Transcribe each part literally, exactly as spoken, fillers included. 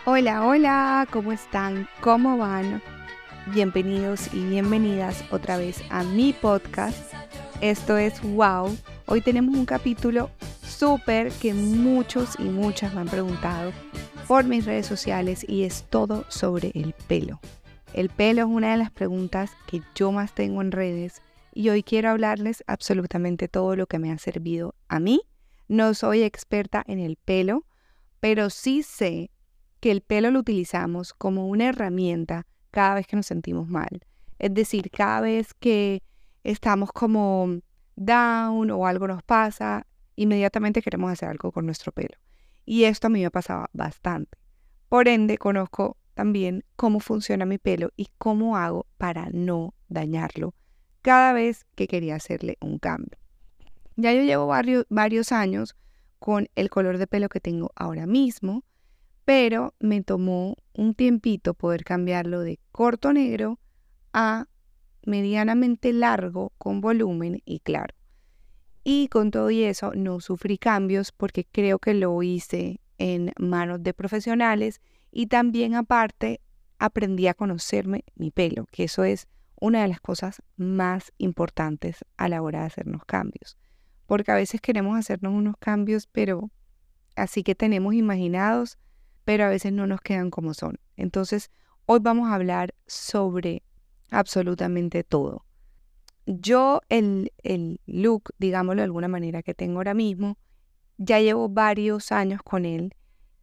Hola, hola, ¿cómo están? ¿Cómo van? Bienvenidos y bienvenidas otra vez a mi podcast. Esto es Wow. Hoy tenemos un capítulo súper que muchos y muchas me han preguntado por mis redes sociales y es todo sobre el pelo. El pelo es una de las preguntas que yo más tengo en redes y hoy quiero hablarles absolutamente todo lo que me ha servido a mí. No soy experta en el pelo, pero sí sé que el pelo lo utilizamos como una herramienta cada vez que nos sentimos mal. Es decir, cada vez que estamos como down o algo nos pasa, inmediatamente queremos hacer algo con nuestro pelo. Y esto a mí me pasaba bastante. Por ende, conozco también cómo funciona mi pelo y cómo hago para no dañarlo cada vez que quería hacerle un cambio. Ya yo llevo varios, varios años con el color de pelo que tengo ahora mismo, pero me tomó un tiempito poder cambiarlo de corto negro a medianamente largo con volumen y claro. Y con todo y eso no sufrí cambios porque creo que lo hice en manos de profesionales y también aparte aprendí a conocerme mi pelo, que eso es una de las cosas más importantes a la hora de hacernos cambios. Porque a veces queremos hacernos unos cambios, pero así que tenemos imaginados, pero a veces no nos quedan como son. Entonces, hoy vamos a hablar sobre absolutamente todo. Yo el, el look, digámoslo de alguna manera, que tengo ahora mismo, ya llevo varios años con él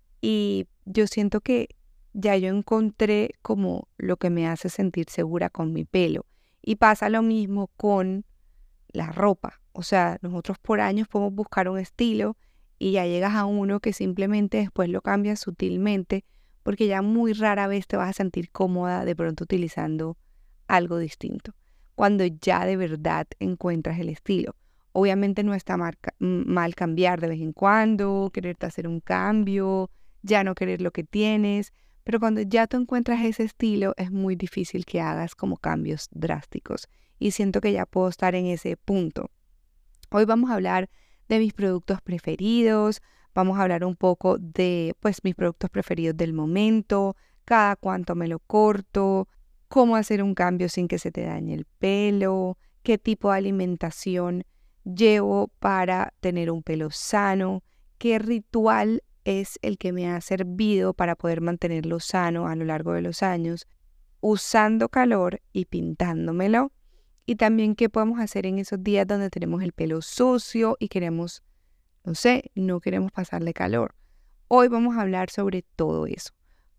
y yo siento que ya yo encontré como lo que me hace sentir segura con mi pelo. Y pasa lo mismo con la ropa. O sea, nosotros por años podemos buscar un estilo y ya llegas a uno que simplemente después lo cambias sutilmente porque ya muy rara vez te vas a sentir cómoda de pronto utilizando algo distinto. Cuando ya de verdad encuentras el estilo. Obviamente no está mal, mal cambiar de vez en cuando, quererte hacer un cambio, ya no querer lo que tienes, pero cuando ya tú encuentras ese estilo es muy difícil que hagas como cambios drásticos y siento que ya puedo estar en ese punto. Hoy vamos a hablar de mis productos preferidos, vamos a hablar un poco de pues mis productos preferidos del momento, cada cuánto me lo corto, cómo hacer un cambio sin que se te dañe el pelo, qué tipo de alimentación llevo para tener un pelo sano, qué ritual es el que me ha servido para poder mantenerlo sano a lo largo de los años, usando calor y pintándomelo. Y también qué podemos hacer en esos días donde tenemos el pelo sucio y queremos, no sé, no queremos pasarle calor. Hoy vamos a hablar sobre todo eso.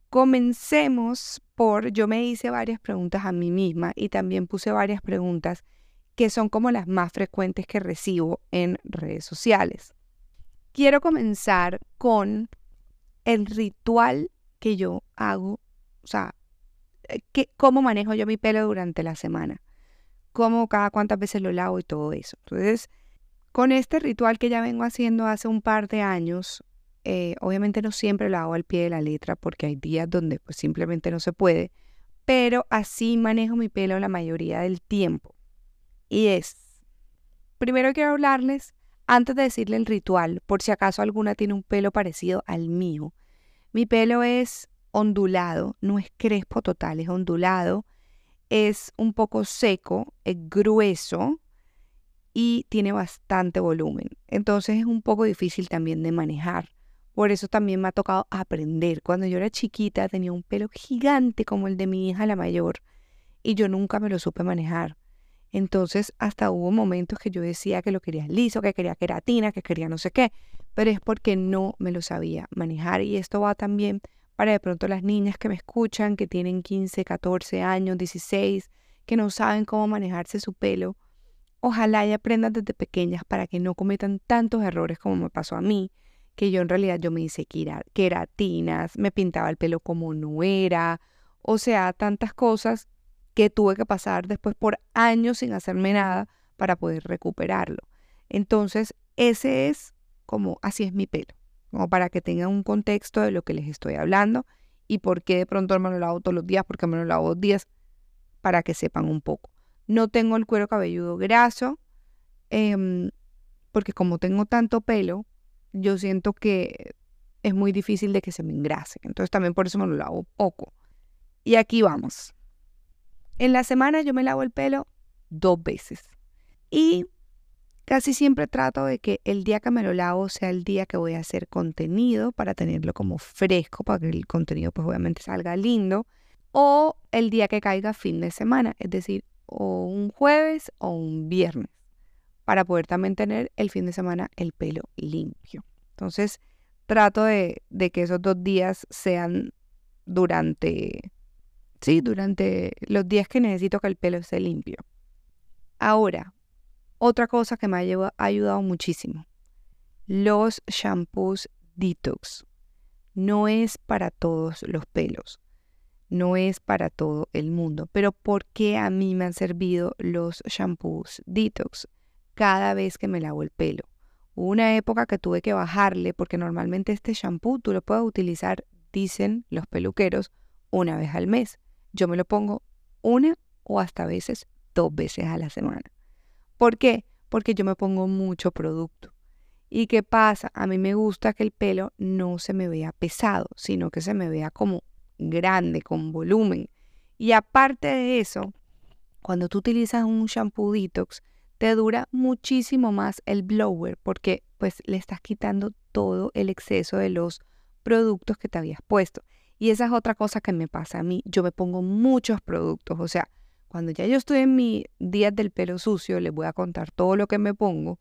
Comencemos por, yo me hice varias preguntas a mí misma y también puse varias preguntas que son como las más frecuentes que recibo en redes sociales. Quiero comenzar con el ritual que yo hago, o sea, que, cómo manejo yo mi pelo durante la semana, cómo cada cuántas veces lo lavo y todo eso. Entonces, con este ritual que ya vengo haciendo hace un par de años, eh, obviamente no siempre lo hago al pie de la letra porque hay días donde pues simplemente no se puede, pero así manejo mi pelo la mayoría del tiempo. Y es, primero quiero hablarles, antes de decirle el ritual, por si acaso alguna tiene un pelo parecido al mío. Mi pelo es ondulado, no es crespo total, es ondulado, es un poco seco, es grueso y tiene bastante volumen. Entonces es un poco difícil también de manejar. Por eso también me ha tocado aprender. Cuando yo era chiquita tenía un pelo gigante como el de mi hija la mayor y yo nunca me lo supe manejar. Entonces hasta hubo momentos que yo decía que lo quería liso, que quería queratina, que quería no sé qué, pero es porque no me lo sabía manejar. Y esto va también para de pronto las niñas que me escuchan, que tienen quince, catorce años, dieciséis, que no saben cómo manejarse su pelo. Ojalá y aprendan desde pequeñas para que no cometan tantos errores como me pasó a mí, que yo en realidad yo me hice quera- queratinas, me pintaba el pelo como no era, o sea, tantas cosas que tuve que pasar después por años sin hacerme nada para poder recuperarlo. Entonces, ese es como, así es mi pelo, como para que tengan un contexto de lo que les estoy hablando y por qué de pronto me lo lavo todos los días, porque me lo lavo dos días, para que sepan un poco. No tengo el cuero cabelludo graso, em, porque como tengo tanto pelo, yo siento que es muy difícil de que se me engrase. Entonces también por eso me lo lavo poco. Y aquí vamos. En la semana yo me lavo el pelo dos veces. Y casi siempre trato de que el día que me lo lavo sea el día que voy a hacer contenido para tenerlo como fresco, para que el contenido pues obviamente salga lindo. O el día que caiga fin de semana, es decir, o un jueves o un viernes, para poder también tener el fin de semana el pelo limpio. Entonces trato de, de que esos dos días sean durante, sí, durante los días que necesito que el pelo esté limpio. Ahora, otra cosa que me ha lleva- ha ayudado muchísimo, los shampoos detox. No es para todos los pelos, no es para todo el mundo, pero ¿por qué a mí me han servido los shampoos detox cada vez que me lavo el pelo? Hubo una época que tuve que bajarle porque normalmente este shampoo tú lo puedes utilizar, dicen los peluqueros, una vez al mes. Yo me lo pongo una o hasta a veces dos veces a la semana. ¿Por qué? Porque yo me pongo mucho producto. ¿Y qué pasa? A mí me gusta que el pelo no se me vea pesado, sino que se me vea como grande, con volumen. Y aparte de eso, cuando tú utilizas un shampoo detox, te dura muchísimo más el blower porque pues le estás quitando todo el exceso de los productos que te habías puesto. Y esa es otra cosa que me pasa a mí. Yo me pongo muchos productos. O sea, cuando ya yo estoy en mis días del pelo sucio, les voy a contar todo lo que me pongo.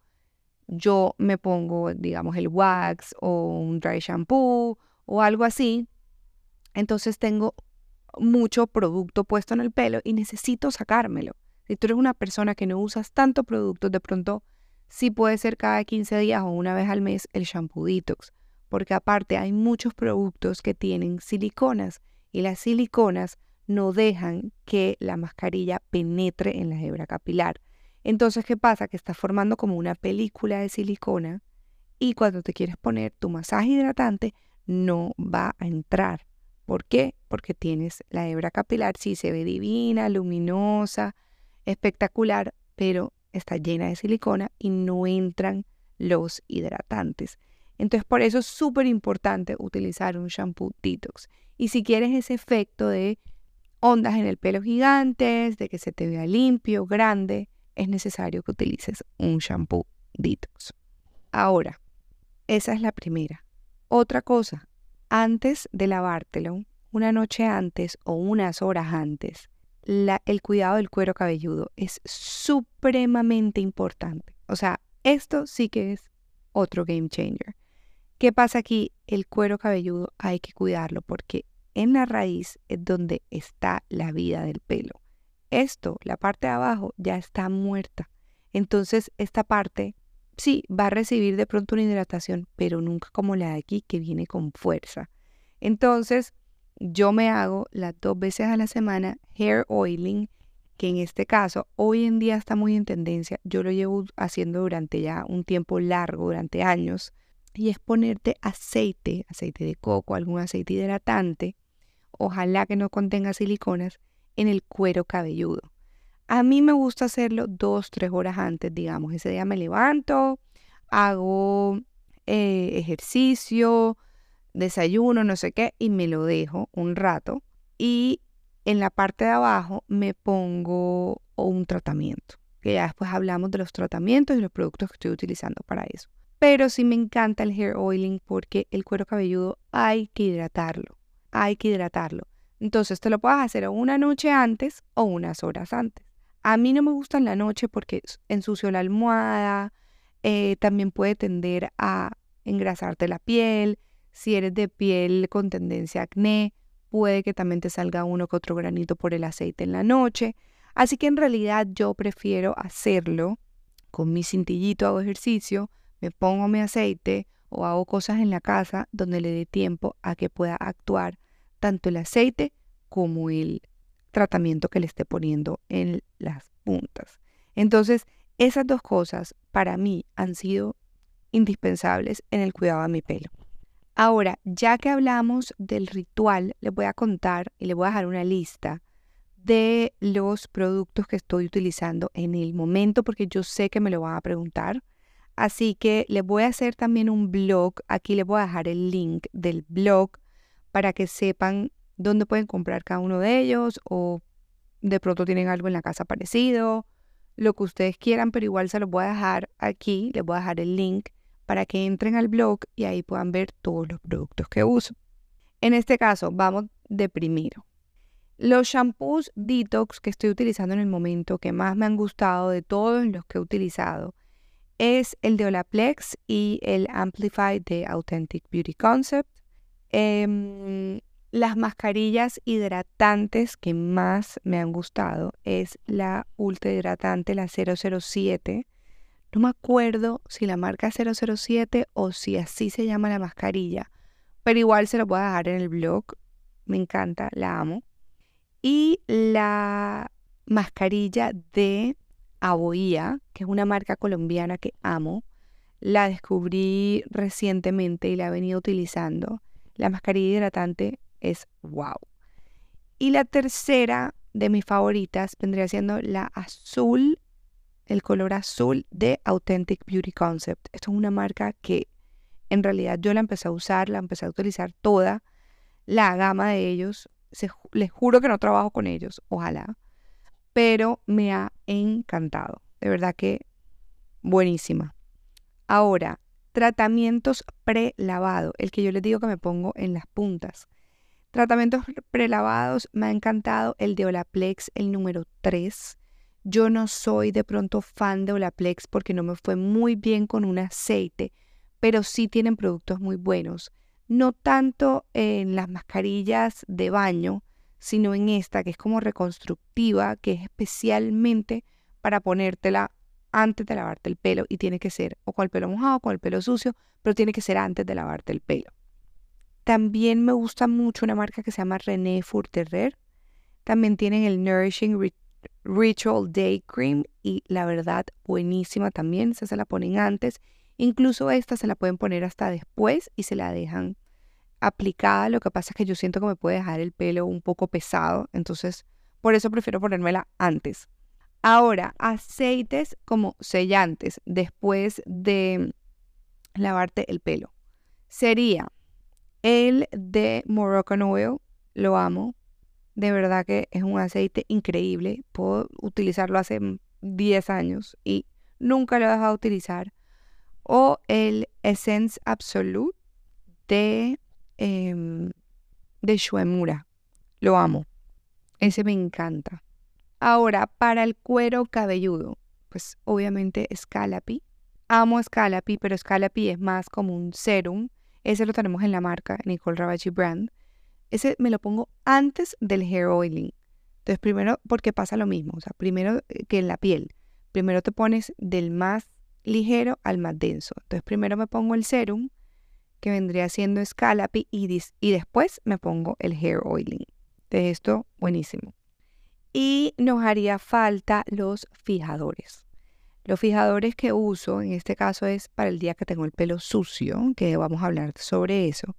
Yo me pongo, digamos, el wax o un dry shampoo o algo así. Entonces tengo mucho producto puesto en el pelo y necesito sacármelo. Si tú eres una persona que no usas tanto producto, de pronto sí puede ser cada quince días o una vez al mes el shampoo detox, porque aparte hay muchos productos que tienen siliconas y las siliconas no dejan que la mascarilla penetre en la hebra capilar. Entonces, ¿qué pasa? Que estás formando como una película de silicona y cuando te quieres poner tu masaje hidratante no va a entrar. ¿Por qué? Porque tienes la hebra capilar, sí se ve divina, luminosa, espectacular, pero está llena de silicona y no entran los hidratantes. Entonces, por eso es súper importante utilizar un shampoo detox. Y si quieres ese efecto de ondas en el pelo gigantes, de que se te vea limpio, grande, es necesario que utilices un shampoo detox. Ahora, esa es la primera. Otra cosa, antes de lavártelo, una noche antes o unas horas antes, la, el cuidado del cuero cabelludo es supremamente importante. O sea, esto sí que es otro game changer. ¿Qué pasa aquí? El cuero cabelludo hay que cuidarlo porque en la raíz es donde está la vida del pelo. Esto, la parte de abajo, ya está muerta. Entonces, esta parte sí va a recibir de pronto una hidratación, pero nunca como la de aquí que viene con fuerza. Entonces, yo me hago las dos veces a la semana hair oiling, que en este caso hoy en día está muy en tendencia. Yo lo llevo haciendo durante ya un tiempo largo, durante años, y es ponerte aceite, aceite de coco, algún aceite hidratante, ojalá que no contenga siliconas, en el cuero cabelludo. A mí me gusta hacerlo dos, tres horas antes, digamos. Ese día me levanto, hago eh, ejercicio, desayuno, no sé qué, y me lo dejo un rato. Y en la parte de abajo me pongo un tratamiento, que ya después hablamos de los tratamientos y los productos que estoy utilizando para eso. Pero sí me encanta el hair oiling porque el cuero cabelludo hay que hidratarlo, hay que hidratarlo. Entonces te lo puedes hacer o una noche antes o unas horas antes. A mí no me gusta en la noche porque ensucio la almohada, eh, también puede tender a engrasarte la piel. Si eres de piel con tendencia a acné, puede que también te salga uno que otro granito por el aceite en la noche. Así que en realidad yo prefiero hacerlo con mi cintillito, hago ejercicio, me pongo mi aceite o hago cosas en la casa donde le dé tiempo a que pueda actuar tanto el aceite como el tratamiento que le esté poniendo en las puntas. Entonces, esas dos cosas para mí han sido indispensables en el cuidado de mi pelo. Ahora, ya que hablamos del ritual, les voy a contar y les voy a dejar una lista de los productos que estoy utilizando en el momento porque yo sé que me lo van a preguntar. Así que les voy a hacer también un blog. Aquí les voy a dejar el link del blog para que sepan dónde pueden comprar cada uno de ellos o de pronto tienen algo en la casa parecido, lo que ustedes quieran, pero igual se los voy a dejar aquí, les voy a dejar el link para que entren al blog y ahí puedan ver todos los productos que uso. En este caso, vamos de primero. Los shampoos detox que estoy utilizando en el momento, que más me han gustado de todos los que he utilizado, es el de Olaplex y el Amplify de Authentic Beauty Concept. Eh, las mascarillas hidratantes que más me han gustado es la ultra hidratante, la cero cero siete. No me acuerdo si la marca cero cero siete o si así se llama la mascarilla, pero igual se lo voy a dejar en el blog. Me encanta, la amo. Y la mascarilla de Aboía, que es una marca colombiana que amo, la descubrí recientemente y la he venido utilizando. La mascarilla hidratante es wow. Y la tercera de mis favoritas vendría siendo la azul, el color azul de Authentic Beauty Concept. Esto es una marca que en realidad yo la empecé a usar, la empecé a utilizar toda la gama de ellos. Se, les juro que no trabajo con ellos, ojalá, pero me ha encantado. De verdad que buenísima. Ahora, tratamientos prelavado, el que yo les digo que me pongo en las puntas. Tratamientos prelavados, me ha encantado el de Olaplex, el número tres. Yo no soy de pronto fan de Olaplex porque no me fue muy bien con un aceite, pero sí tienen productos muy buenos. No tanto en las mascarillas de baño, sino en esta que es como reconstructiva, que es especialmente para ponértela antes de lavarte el pelo y tiene que ser o con el pelo mojado o con el pelo sucio, pero tiene que ser antes de lavarte el pelo. También me gusta mucho una marca que se llama René Furterer. También tienen el Nourishing Ritual Day Cream y la verdad buenísima también. Esa se la ponen antes. Incluso esta se la pueden poner hasta después y se la dejan aplicada. Lo que pasa es que yo siento que me puede dejar el pelo un poco pesado. Entonces, por eso prefiero ponérmela antes. Ahora, aceites como sellantes después de lavarte el pelo. Sería el de Moroccan Oil, lo amo. De verdad que es un aceite increíble. Puedo utilizarlo hace diez años y nunca lo he dejado de utilizar. O el Essence Absolute de, eh, de Shuemura. Lo amo. Ese me encanta. Ahora, para el cuero cabelludo, pues obviamente Scalapy. Amo Scalapy, pero Scalapy es más como un serum. Ese lo tenemos en la marca Nicole Ravachi Brand. Ese me lo pongo antes del hair oiling. Entonces, primero, porque pasa lo mismo. O sea, primero que en la piel. Primero te pones del más ligero al más denso. Entonces, primero me pongo el serum, que vendría siendo Scalapy, y, dis- y después me pongo el hair oiling. De esto, buenísimo. Y nos haría falta los fijadores. Los fijadores que uso, en este caso es para el día que tengo el pelo sucio, que vamos a hablar sobre eso.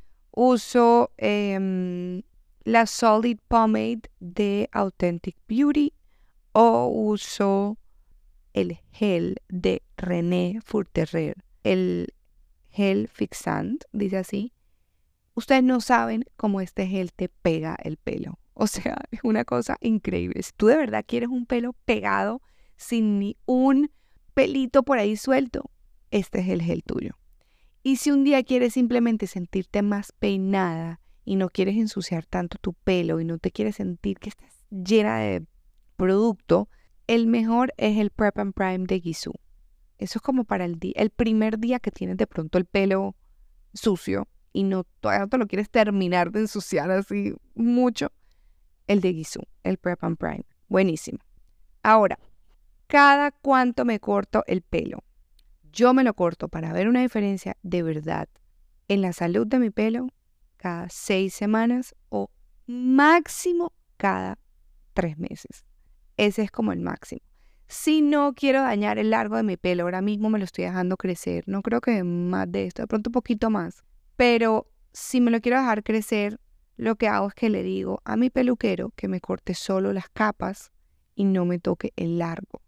Uso eh, la Solid Pomade de Authentic Beauty o uso el gel de René Furterer, el gel fixant, dice así. Ustedes no saben cómo este gel te pega el pelo. O sea, es una cosa increíble. Si tú de verdad quieres un pelo pegado sin ni un pelito por ahí suelto, este es el gel tuyo. Y si un día quieres simplemente sentirte más peinada y no quieres ensuciar tanto tu pelo y no te quieres sentir que estás llena de producto, el mejor es el Prep and Prime de Gisou. Eso es como para el, día, el primer día que tienes de pronto el pelo sucio y no, todavía no te lo quieres terminar de ensuciar así mucho. El de Gisou, el Prep and Prime. Buenísimo. Ahora, ¿cada cuánto me corto el pelo? Yo me lo corto para ver una diferencia de verdad en la salud de mi pelo cada seis semanas o máximo cada tres meses. Ese es como el máximo. Si no quiero dañar el largo de mi pelo, ahora mismo me lo estoy dejando crecer. No creo que más de esto, de pronto un poquito más. Pero si me lo quiero dejar crecer, lo que hago es que le digo a mi peluquero que me corte solo las capas y no me toque el largo.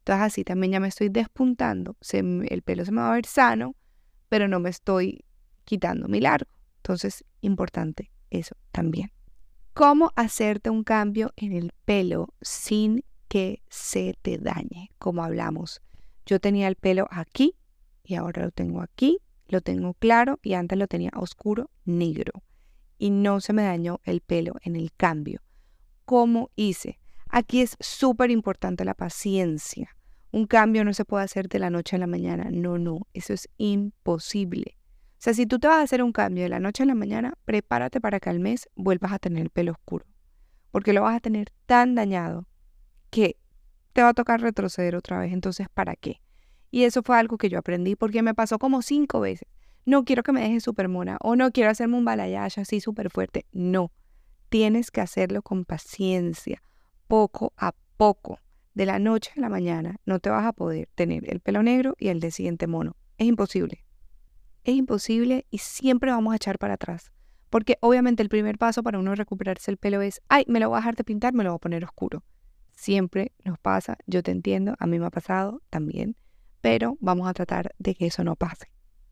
Entonces así también ya me estoy despuntando, se me- el pelo se me va a ver sano, pero no me estoy quitando mi largo. Entonces, importante eso también. ¿Cómo hacerte un cambio en el pelo sin que se te dañe? Como hablamos, yo tenía el pelo aquí y ahora lo tengo aquí, lo tengo claro y antes lo tenía oscuro, negro. Y no se me dañó el pelo en el cambio. ¿Cómo hice? Aquí es súper importante la paciencia. Un cambio no se puede hacer de la noche a la mañana. No, no, eso es imposible. O sea, si tú te vas a hacer un cambio de la noche a la mañana, prepárate para que al mes vuelvas a tener el pelo oscuro. Porque lo vas a tener tan dañado que te va a tocar retroceder otra vez. Entonces, ¿para qué? Y eso fue algo que yo aprendí porque me pasó como cinco veces. No quiero que me dejes súper mona o no quiero hacerme un balayage así súper fuerte. No. Tienes que hacerlo con paciencia, poco a poco. De la noche a la mañana no te vas a poder tener el pelo negro y el de siguiente mono. Es imposible. Es imposible y siempre vamos a echar para atrás. Porque obviamente el primer paso para uno recuperarse el pelo es, ay, me lo voy a dejar de pintar, me lo voy a poner oscuro. Siempre nos pasa, yo te entiendo, a mí me ha pasado también, pero vamos a tratar de que eso no pase.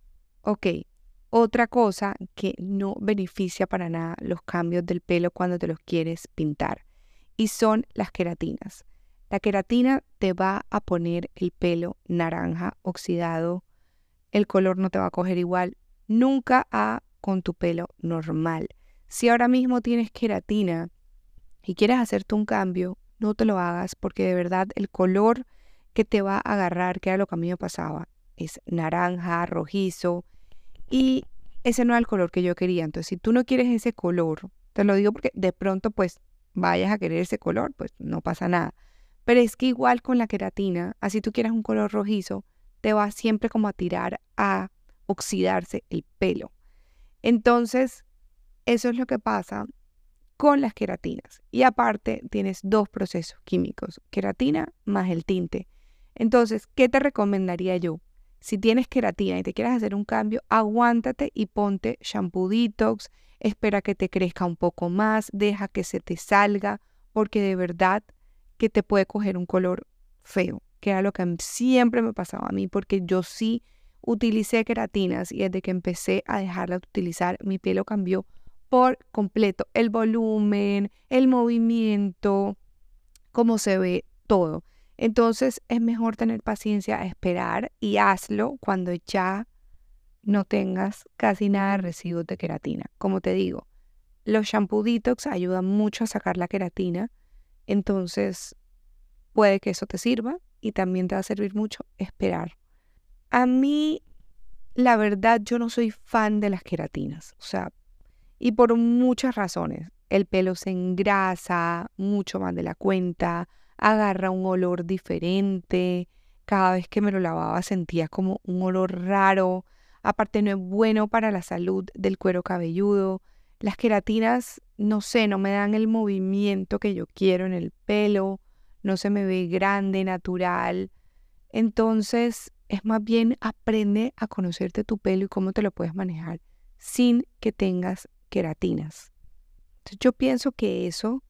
Ok, otra cosa que no beneficia para nada los cambios del pelo cuando te los quieres pintar y son las queratinas. La queratina te va a poner el pelo naranja oxidado, el color no te va a coger igual, nunca a con tu pelo normal. Si ahora mismo tienes queratina y quieres hacerte un cambio, no te lo hagas porque de verdad el color que te va a agarrar, que era lo que a mí me pasaba, es naranja, rojizo y ese no era el color que yo quería. Entonces, si tú no quieres ese color, te lo digo porque de pronto pues vayas a querer ese color, pues no pasa nada. Pero es que igual con la queratina, así tú quieras un color rojizo, te va siempre como a tirar a oxidarse el pelo. Entonces, eso es lo que pasa con las queratinas. Y aparte, tienes dos procesos químicos, queratina más el tinte. Entonces, ¿qué te recomendaría yo? Si tienes queratina y te quieres hacer un cambio, aguántate y ponte shampoo detox, espera que te crezca un poco más, deja que se te salga, porque de verdad que te puede coger un color feo, que era lo que siempre me pasaba a mí, porque yo sí utilicé queratinas y desde que empecé a dejarla de utilizar, mi pelo cambió por completo. El volumen, el movimiento, cómo se ve todo. Entonces es mejor tener paciencia a esperar y hazlo cuando ya no tengas casi nada de residuos de queratina. Como te digo, los shampoo detox ayudan mucho a sacar la queratina, entonces puede que eso te sirva y también te va a servir mucho esperar. A mí, la verdad, yo no soy fan de las queratinas, o sea, y por muchas razones. El pelo se engrasa mucho más de la cuenta, agarra un olor diferente. Cada vez que me lo lavaba sentía como un olor raro. Aparte no es bueno para la salud del cuero cabelludo. Las queratinas, no sé, no me dan el movimiento que yo quiero en el pelo. No se me ve grande, natural. Entonces, es más bien aprende a conocerte tu pelo y cómo te lo puedes manejar sin que tengas queratinas. Entonces, yo pienso que eso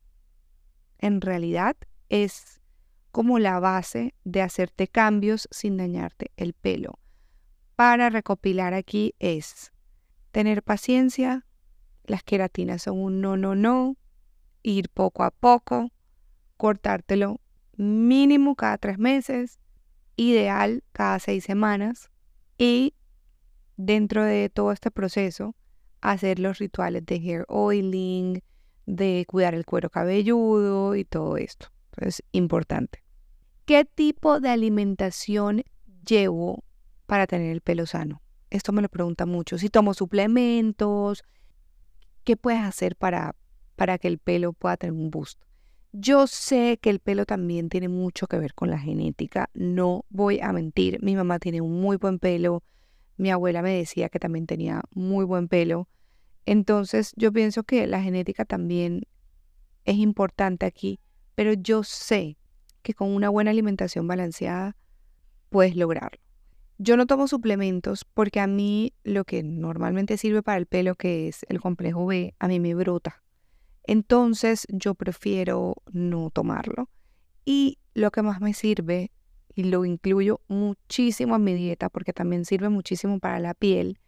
en realidad es como la base de hacerte cambios sin dañarte el pelo. Para recopilar aquí es tener paciencia, las queratinas son un no, no, no, ir poco a poco, cortártelo mínimo cada tres meses, ideal cada seis semanas y dentro de todo este proceso hacer los rituales de hair oiling, de cuidar el cuero cabelludo y todo esto. Entonces, importante. ¿Qué tipo de alimentación llevo para tener el pelo sano? Esto me lo pregunta mucho. Si tomo suplementos, ¿qué puedes hacer para, para que el pelo pueda tener un boost? Yo sé que el pelo también tiene mucho que ver con la genética, no voy a mentir. Mi mamá tiene un muy buen pelo, mi abuela me decía que también tenía muy buen pelo. Entonces yo pienso que la genética también es importante aquí, pero yo sé que con una buena alimentación balanceada puedes lograrlo. Yo no tomo suplementos porque a mí lo que normalmente sirve para el pelo, que es el complejo B, a mí me brota. Entonces yo prefiero no tomarlo. Y lo que más me sirve, y lo incluyo muchísimo en mi dieta porque también sirve muchísimo para la piel,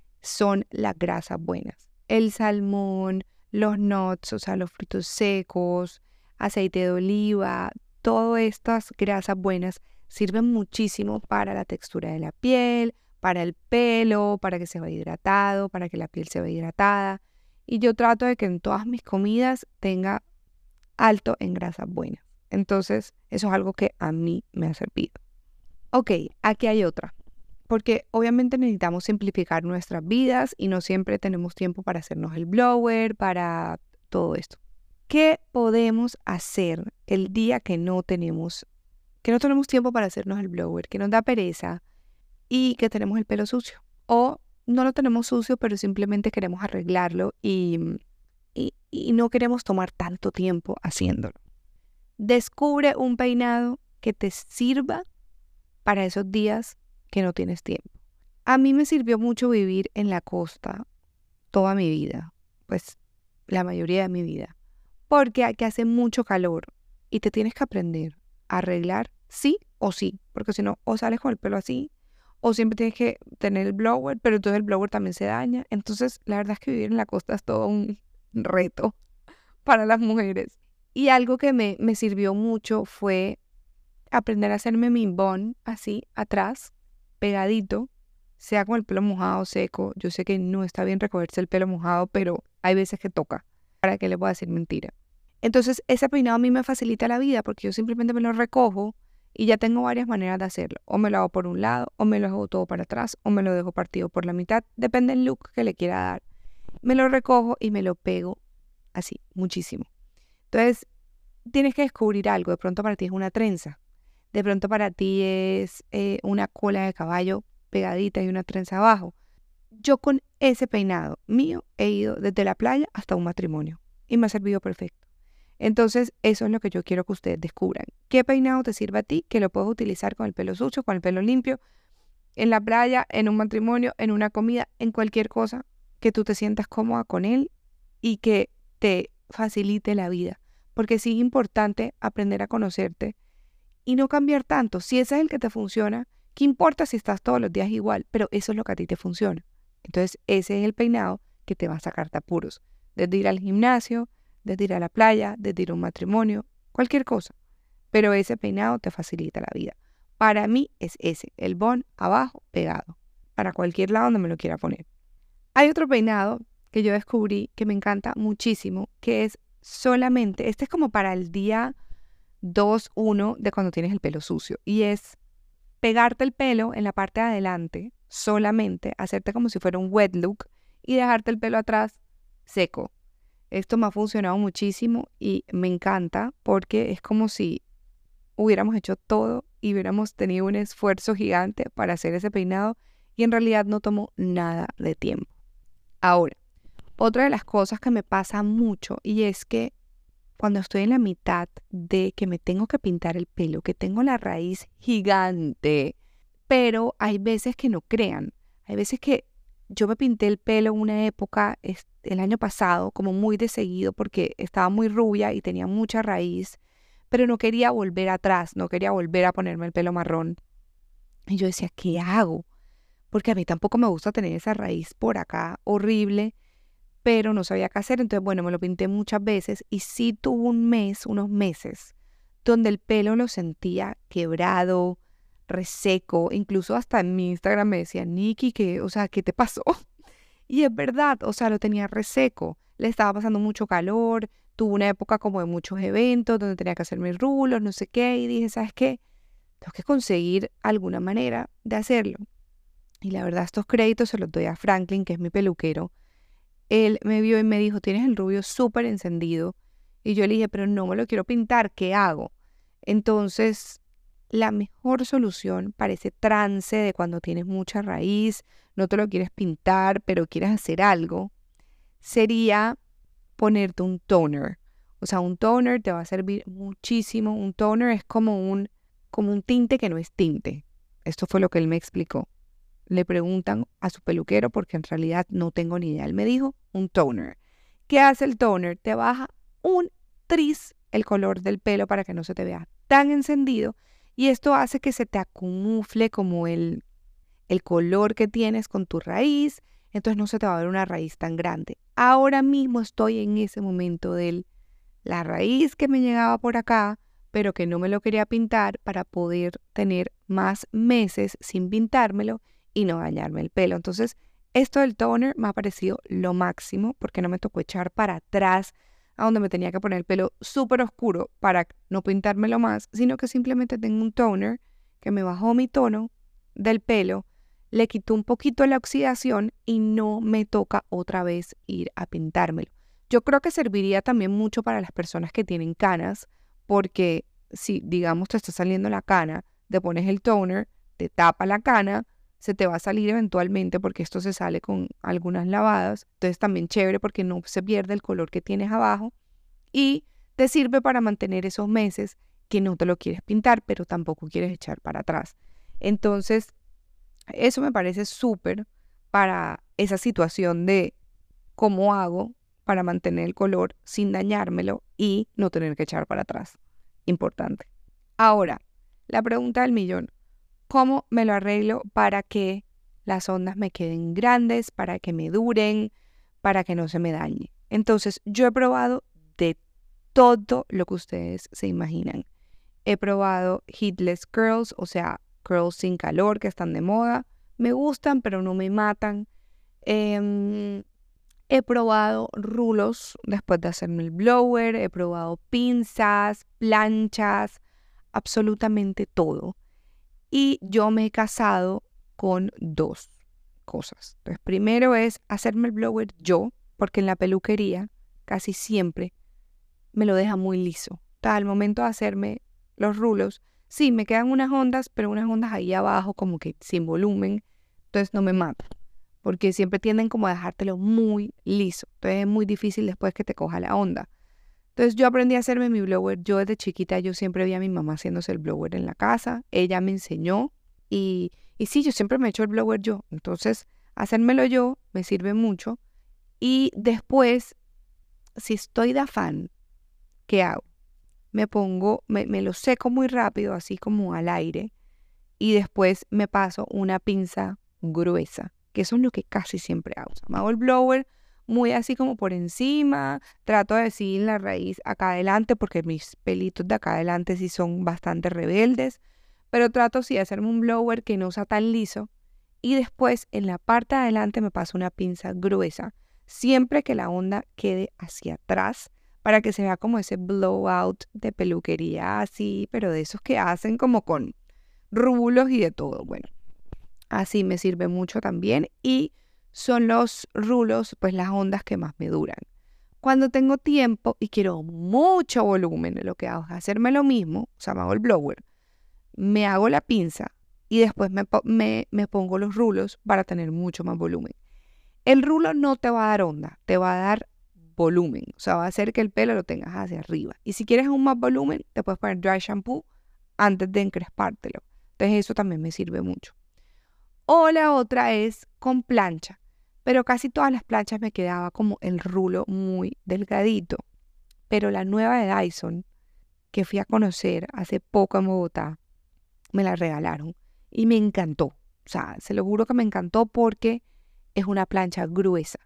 son las grasas buenas. El salmón, los nuts, o sea, los frutos secos, aceite de oliva, todas estas grasas buenas sirven muchísimo para la textura de la piel, para el pelo, para que se vea hidratado, para que la piel se vea hidratada. Y yo trato de que en todas mis comidas tenga alto en grasas buenas. Entonces, eso es algo que a mí me ha servido. Ok, aquí hay otra. Porque obviamente necesitamos simplificar nuestras vidas y no siempre tenemos tiempo para hacernos el blower, para todo esto. ¿Qué podemos hacer el día que no tenemos, que no tenemos tiempo para hacernos el blower, que nos da pereza y que tenemos el pelo sucio? O no lo tenemos sucio, pero simplemente queremos arreglarlo y, y, y no queremos tomar tanto tiempo haciéndolo. Descubre un peinado que te sirva para esos días que no tienes tiempo. A mí me sirvió mucho vivir en la costa toda mi vida, pues la mayoría de mi vida, porque aquí hace mucho calor y te tienes que aprender a arreglar sí o sí, porque si no, o sales con el pelo así, o siempre tienes que tener el blower, pero entonces el blower también se daña. Entonces, la verdad es que vivir en la costa es todo un reto para las mujeres. Y algo que me, me sirvió mucho fue aprender a hacerme mi bun así, atrás, pegadito, sea con el pelo mojado o seco. Yo sé que no está bien recogerse el pelo mojado, pero hay veces que toca. ¿Para qué le voy a decir mentira? Entonces, ese peinado a mí me facilita la vida porque yo simplemente me lo recojo y ya tengo varias maneras de hacerlo. O me lo hago por un lado, o me lo hago todo para atrás, o me lo dejo partido por la mitad. Depende del look que le quiera dar. Me lo recojo y me lo pego así, muchísimo. Entonces, tienes que descubrir algo. De pronto para ti es una trenza. De pronto para ti es eh, una cola de caballo pegadita y una trenza abajo. Yo con ese peinado mío he ido desde la playa hasta un matrimonio y me ha servido perfecto. Entonces, eso es lo que yo quiero que ustedes descubran. ¿Qué peinado te sirve a ti? Que lo puedes utilizar con el pelo sucio, con el pelo limpio, en la playa, en un matrimonio, en una comida, en cualquier cosa que tú te sientas cómoda con él y que te facilite la vida. Porque sí es importante aprender a conocerte y no cambiar tanto. Si ese es el que te funciona, ¿qué importa si estás todos los días igual? Pero eso es lo que a ti te funciona. Entonces, ese es el peinado que te va a sacar de apuros. Desde ir al gimnasio, desde ir a la playa, desde ir a un matrimonio, cualquier cosa. Pero ese peinado te facilita la vida. Para mí es ese, el bun abajo pegado, para cualquier lado donde me lo quiera poner. Hay otro peinado que yo descubrí que me encanta muchísimo, que es solamente, este es como para el día dos, uno de cuando tienes el pelo sucio. Y es pegarte el pelo en la parte de adelante, solamente, hacerte como si fuera un wet look y dejarte el pelo atrás seco. Esto me ha funcionado muchísimo y me encanta porque es como si hubiéramos hecho todo y hubiéramos tenido un esfuerzo gigante para hacer ese peinado y en realidad no tomó nada de tiempo. Ahora, otra de las cosas que me pasa mucho y es que cuando estoy en la mitad de que me tengo que pintar el pelo, que tengo la raíz gigante, pero hay veces que no crean, hay veces que yo me pinté el pelo en una época, el año pasado, como muy de seguido porque estaba muy rubia y tenía mucha raíz, pero no quería volver atrás, no quería volver a ponerme el pelo marrón. Y yo decía, ¿qué hago? Porque a mí tampoco me gusta tener esa raíz por acá horrible, pero no sabía qué hacer. Entonces, bueno, me lo pinté muchas veces y sí tuve un mes, unos meses, donde el pelo lo sentía quebrado, reseco, incluso hasta en mi Instagram me decía, Nikki, ¿qué, o sea, ¿qué te pasó? Y es verdad, o sea, lo tenía reseco, le estaba pasando mucho calor, tuve una época como de muchos eventos donde tenía que hacer mis rulos, no sé qué, y dije, ¿sabes qué? Tengo que conseguir alguna manera de hacerlo. Y la verdad, estos créditos se los doy a Franklin, que es mi peluquero. Él me vio y me dijo, tienes el rubio súper encendido. Y yo le dije, pero no me lo quiero pintar, ¿qué hago? Entonces, la mejor solución para ese trance de cuando tienes mucha raíz, no te lo quieres pintar, pero quieres hacer algo, sería ponerte un toner. O sea, un toner te va a servir muchísimo. Un toner es como un, como un tinte que no es tinte. Esto fue lo que él me explicó. Le preguntan a su peluquero porque en realidad no tengo ni idea. Él me dijo un toner. ¿Qué hace el toner? Te baja un tris el color del pelo para que no se te vea tan encendido y esto hace que se te acumufle como el, el color que tienes con tu raíz, entonces no se te va a ver una raíz tan grande. Ahora mismo estoy en ese momento de la raíz que me llegaba por acá, pero que no me lo quería pintar para poder tener más meses sin pintármelo y no dañarme el pelo. Entonces, esto del toner me ha parecido lo máximo porque no me tocó echar para atrás a donde me tenía que poner el pelo súper oscuro para no pintármelo más, sino que simplemente tengo un toner que me bajó mi tono del pelo, le quitó un poquito la oxidación y no me toca otra vez ir a pintármelo. Yo creo que serviría también mucho para las personas que tienen canas, porque si, digamos, te está saliendo la cana, te pones el toner, te tapa la cana, se te va a salir eventualmente porque esto se sale con algunas lavadas. Entonces también chévere porque no se pierde el color que tienes abajo y te sirve para mantener esos meses que no te lo quieres pintar, pero tampoco quieres echar para atrás. Entonces, eso me parece súper para esa situación de cómo hago para mantener el color sin dañármelo y no tener que echar para atrás. Importante. Ahora, la pregunta del millón. ¿Cómo me lo arreglo para que las ondas me queden grandes, para que me duren, para que no se me dañe? Entonces, yo he probado de todo lo que ustedes se imaginan. He probado heatless curls, o sea, curls sin calor que están de moda. Me gustan, pero no me matan. Eh, he probado rulos después de hacerme el blower. He probado pinzas, planchas, absolutamente todo. Y yo me he casado con dos cosas. Entonces, primero es hacerme el blower yo, porque en la peluquería casi siempre me lo deja muy liso. O sea, al momento de hacerme los rulos, sí, me quedan unas ondas, pero unas ondas ahí abajo como que sin volumen, entonces no me mata, porque siempre tienden como a dejártelo muy liso. Entonces es muy difícil después que te coja la onda. Entonces yo aprendí a hacerme mi blower. Yo desde chiquita, yo siempre vi a mi mamá haciéndose el blower en la casa. Ella me enseñó y, y sí, yo siempre me he hecho el blower yo. Entonces, hacérmelo yo me sirve mucho. Y después, si estoy de afán, ¿qué hago? Me pongo, me, me lo seco muy rápido, así como al aire. Y después me paso una pinza gruesa, que eso es lo que casi siempre hago. O sea, me hago el blower muy así como por encima, trato de seguir la raíz acá adelante porque mis pelitos de acá adelante sí son bastante rebeldes, pero trato sí de hacerme un blower que no sea tan liso y después en la parte de adelante me paso una pinza gruesa, siempre que la onda quede hacia atrás para que se vea como ese blowout de peluquería así, pero de esos que hacen como con rulos y de todo. Bueno, así me sirve mucho también y son los rulos, pues las ondas que más me duran. Cuando tengo tiempo y quiero mucho volumen, lo que hago es hacerme lo mismo, o sea, me hago el blower, me hago la pinza y después me, me, me pongo los rulos para tener mucho más volumen. El rulo no te va a dar onda, te va a dar volumen, o sea, va a hacer que el pelo lo tengas hacia arriba. Y si quieres aún más volumen, te puedes poner dry shampoo antes de encrespártelo. Entonces eso también me sirve mucho. O la otra es con plancha, pero casi todas las planchas me quedaba como el rulo muy delgadito. Pero la nueva de Dyson, que fui a conocer hace poco en Bogotá, me la regalaron y me encantó. O sea, se lo juro que me encantó porque es una plancha gruesa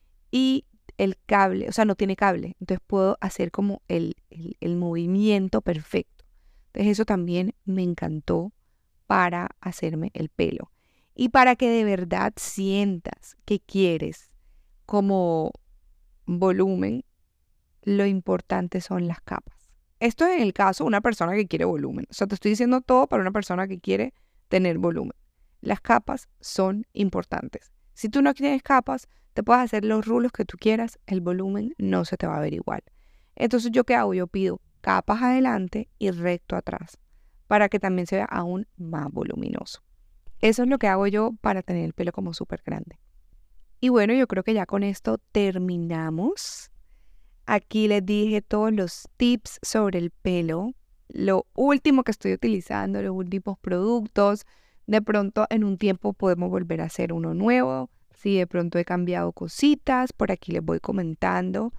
y el cable, o sea, no tiene cable, entonces puedo hacer como el, el, el movimiento perfecto. Entonces eso también me encantó para hacerme el pelo. Y para que de verdad sientas que quieres como volumen, lo importante son las capas. Esto es en el caso de una persona que quiere volumen. O sea, te estoy diciendo todo para una persona que quiere tener volumen. Las capas son importantes. Si tú no tienes capas, te puedes hacer los rulos que tú quieras, el volumen no se te va a ver igual. Entonces, ¿yo qué hago? Yo pido capas adelante y recto atrás para que también se vea aún más voluminoso. Eso es lo que hago yo para tener el pelo como súper grande. Y bueno, yo creo que ya con esto terminamos. Aquí les dije todos los tips sobre el pelo, lo último que estoy utilizando, los últimos productos. De pronto en un tiempo podemos volver a hacer uno nuevo. Si de pronto he cambiado cositas, por aquí les voy comentando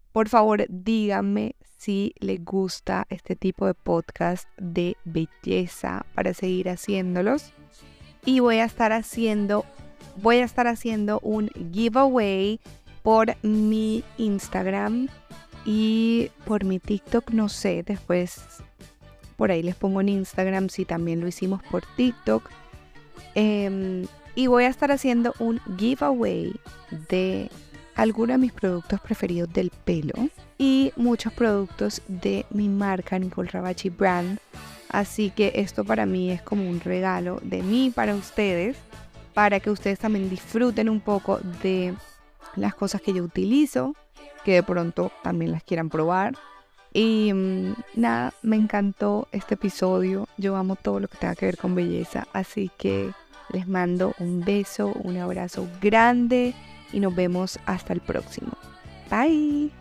Por favor, díganme si les gusta este tipo de podcast de belleza para seguir haciéndolos. Y voy a estar haciendo, voy a estar haciendo un giveaway por mi Instagram y por mi TikTok, no sé, después por ahí les pongo en Instagram si también lo hicimos por TikTok. Eh, y voy a estar haciendo un giveaway de algunos de mis productos preferidos del pelo y muchos productos de mi marca Nicole Ravachi Brand. Así que esto para mí es como un regalo de mí para ustedes, para que ustedes también disfruten un poco de las cosas que yo utilizo, que de pronto también las quieran probar. Y mmm, nada, me encantó este episodio. Yo amo todo lo que tenga que ver con belleza, así que les mando un beso, un abrazo grande y nos vemos hasta el próximo. Bye.